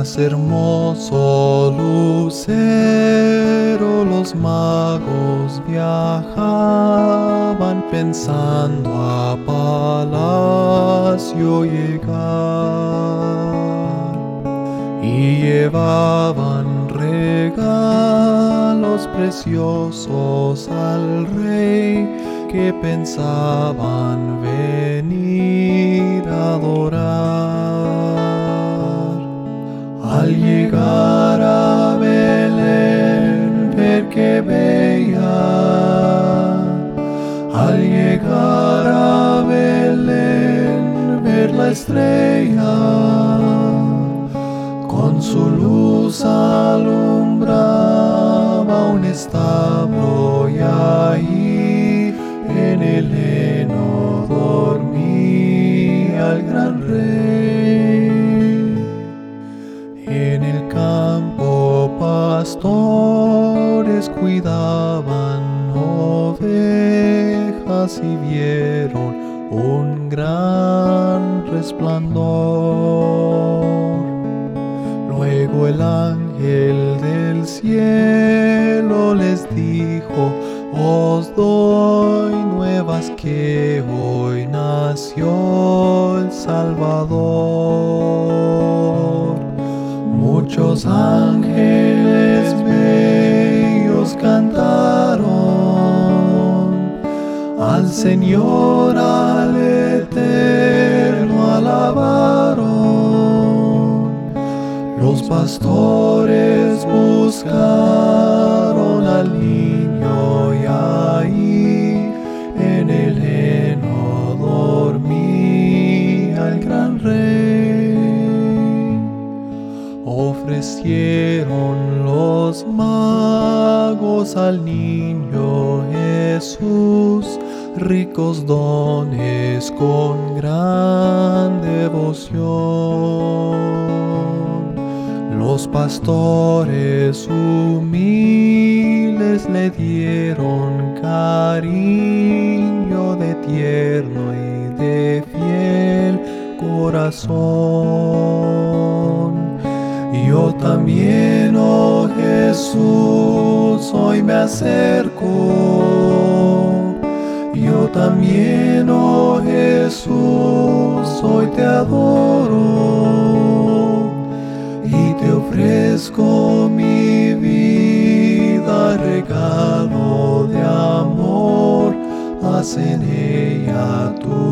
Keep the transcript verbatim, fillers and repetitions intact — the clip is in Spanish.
más hermoso lucero los magos viajaban pensando a palacio llegar, y llevaban regalos preciosos al rey que pensaban venir a adorar. Al llegar a Belén, ver que bella. Al llegar a Belén, ver la estrella. Con su luz alumbraba un establo y ahí en el heno dormía el gran rey. En el campo pastores cuidaban ovejas y vieron un gran resplandor. Luego el ángel del cielo les dijo: os doy nuevas que hoy nació el Salvador. Muchos ángeles bellos cantaron, al Señor, al Eterno alabaron. Los pastores buscaron al niño y ahí en el heno dormía el gran rey. Ofrecieron los magos al niño Jesús ricos dones con gran devoción. Los pastores humildes le dieron cariño de tierno y de fiel corazón. Yo también, oh Jesús, hoy me acerco. Yo también, oh Jesús, hoy te adoro. Y te ofrezco mi vida, regalo de amor, haz en ella tu